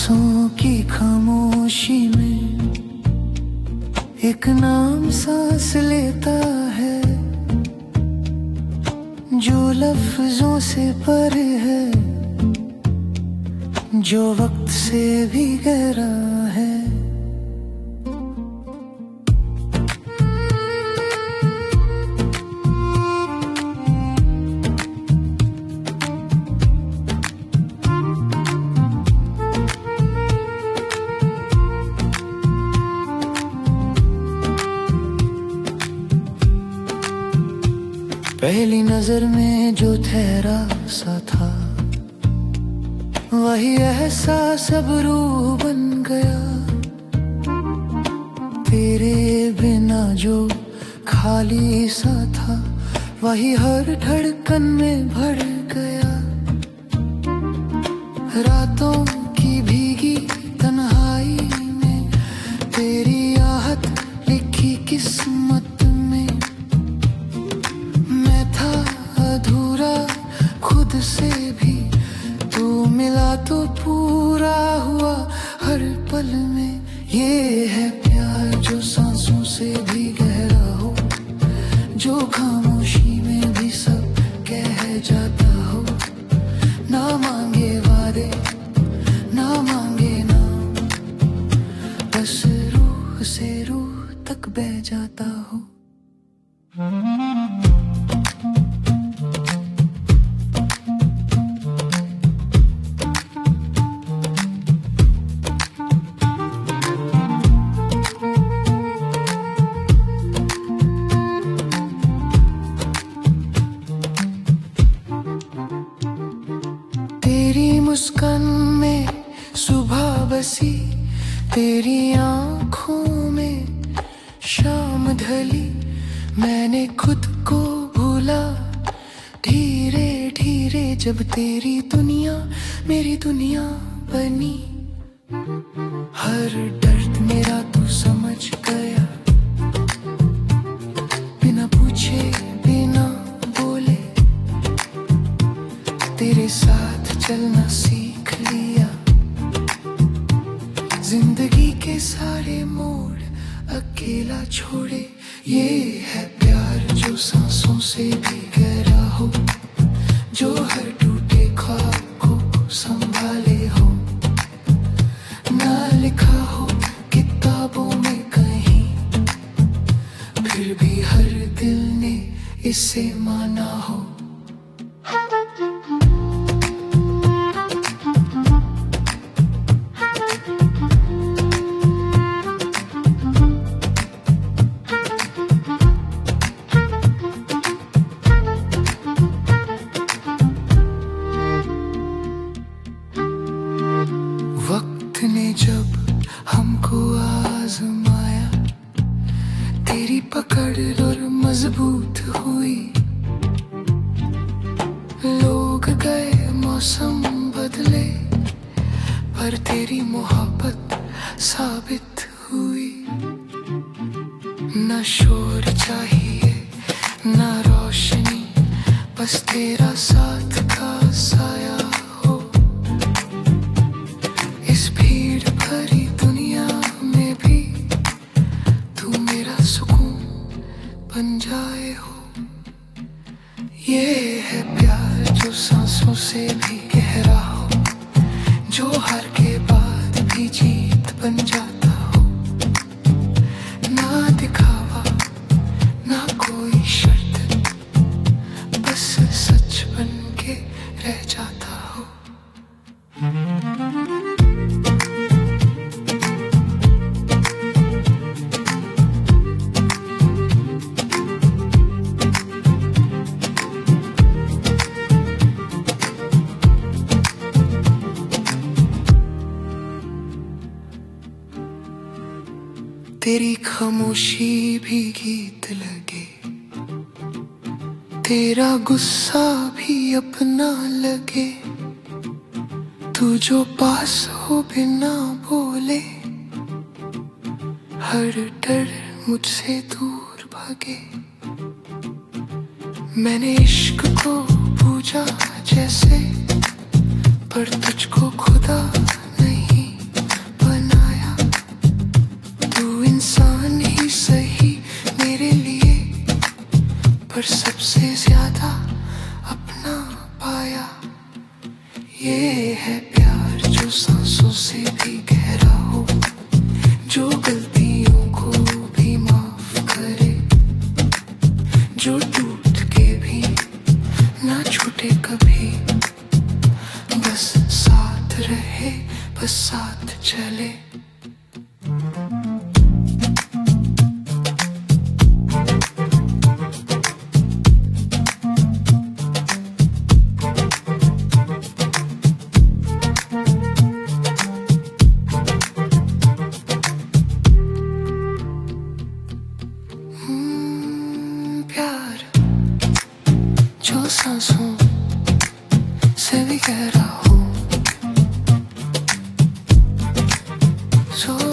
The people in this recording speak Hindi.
सांसों की खामोशी में एक नाम सांस लेता है जो लफ्जों से परे है, जो वक्त से भी गहरा है। पहली नजर में जो ठहरा सा था वही एहसास अब रूह बन गया। तेरे बिना जो खाली सा था वही हर धड़कन में भर गया। रातों की भीगी तन्हाई में तेरी आहट लिखी किस्मत में। मैं था अधूरा खुद से भी, तू मिला तो पूरा हुआ हर पल में। ये है प्यार जो सांसों से भी गहरा हो, जो खामोशी में भी सब कह जाता हो। ना मांगे वादे ना मांगे नाम, बस रूह से रूह तक बह जाता हो। तेरी मुस्कान में सुबह बसी, तेरी आंखों में शाम ढली। मैंने खुद को भूला धीरे धीरे, जब तेरी दुनिया मेरी दुनिया बनी। हर दर्द मेरा तू समझ गया, बिना पूछे बिना बोले तेरे साथ चलना सीख लिया। जिंदगी के सारे मोड़ अकेला छोड़े। ये है प्यार जो सांसों से भी गहरा हो, जो हर टूटे ख्वाब को संभाले हो। ना लिखा हो किताबों में कहीं, फिर भी हर दिल ने इसे माना हो। वक्त ने जब हमको आजमाया, तेरी पकड़ और मजबूत हुई। लोग गए मौसम बदले, पर तेरी मोहब्बत साबित हुई। ना शोर चाहिए ना रोशनी, बस तेरा साथ का साया हो। इस भीड़ भरी दुनिया में भी तू मेरा सुकून बन जाए हो। ये है प्यार जो सांसों से भी गहरा हो, जो हार के बाद भी जीत बन जाता हो। ना दिखावा ना कोई शर्त, बस सच बन के रह जाता हो। तेरी खामोशी भी गीत लगे, तेरा गुस्सा भी अपना लगे। तू जो पास हो बिना बोले, हर डर मुझसे दूर भागे। मैंने इश्क को पूजा जैसे, पर तुझको खुदा नहीं ये है प्यार जो सांसों से भी गहरा हो, जो गलतियों को भी माफ करे, जो टूट के भी ना छूटे कभी, बस साथ रहे, बस साथ चले। प्यार जो सांसों से भी गहरा हो, जो